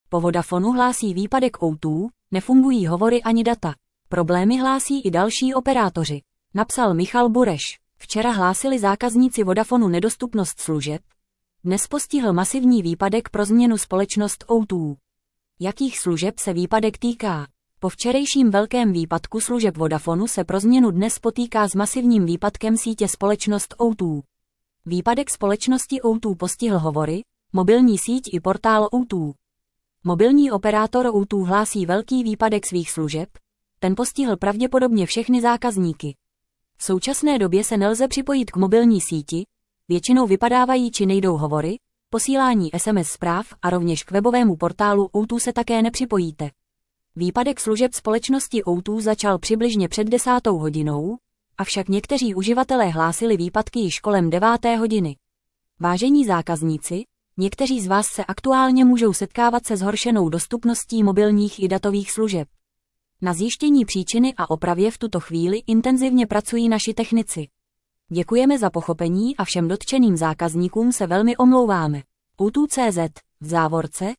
Po Vodafonu hlásí výpadek O2, nefungují hovory ani data. Problémy hlásí i další operátoři. Napsal Michal Bureš. Včera hlásili zákazníci Vodafonu nedostupnost služeb. Dnes postihl masivní výpadek pro změnu společnost O2. Jakých služeb se výpadek týká? Po včerejším velkém výpadku služeb Vodafonu se pro změnu dnes potýká s masivním výpadkem sítě společnost O2. Výpadek společnosti O2 postihl hovory, mobilní síť i portál O2. Mobilní operátor O2 hlásí velký výpadek svých služeb, ten postihl pravděpodobně všechny zákazníky. V současné době se nelze připojit k mobilní síti, většinou vypadávají či nejdou hovory, posílání SMS zpráv a rovněž k webovému portálu O2 se také nepřipojíte. Výpadek služeb společnosti O2 začal přibližně před 10. hodinou, avšak někteří uživatelé hlásili výpadky již kolem 9. hodiny. Vážení zákazníci, někteří z vás se aktuálně můžou setkávat se zhoršenou dostupností mobilních i datových služeb. Na zjištění příčiny a opravě v tuto chvíli intenzivně pracují naši technici. Děkujeme za pochopení a všem dotčeným zákazníkům se velmi omlouváme. O2.cz, v závorce,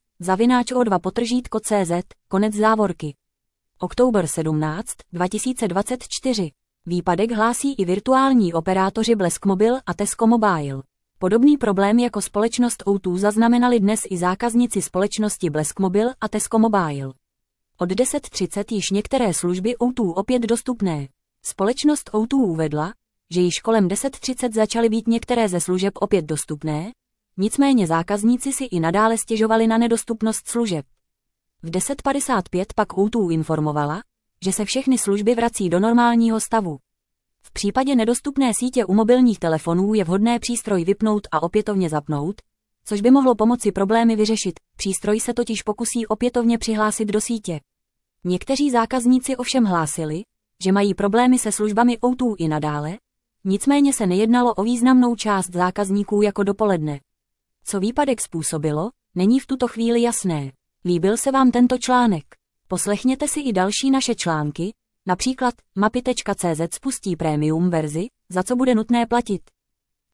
_o2.cz, konec závorky. Oktober 17, 2024. Výpadek hlásí i virtuální operátoři Blesk Mobil a Tesco Mobile. Podobný problém jako společnost O2 zaznamenali dnes i zákazníci společnosti Blesk Mobil a Tesco Mobile. Od 10:30 již některé služby O2 opět dostupné. Společnost O2 uvedla, že již kolem 10:30 začaly být některé ze služeb opět dostupné, nicméně zákazníci si i nadále stěžovali na nedostupnost služeb. V 10:55 pak O2 informovala, že se všechny služby vrací do normálního stavu. V případě nedostupné sítě u mobilních telefonů je vhodné přístroj vypnout a opětovně zapnout, což by mohlo pomoci problémy vyřešit, přístroj se totiž pokusí opětovně přihlásit do sítě. Někteří zákazníci ovšem hlásili, že mají problémy se službami O2 i nadále, nicméně se nejednalo o významnou část zákazníků jako dopoledne. Co výpadek způsobilo, není v tuto chvíli jasné. Líbil se vám tento článek? Poslechněte si i další naše články, například mapy.cz spustí premium verzi, za co bude nutné platit.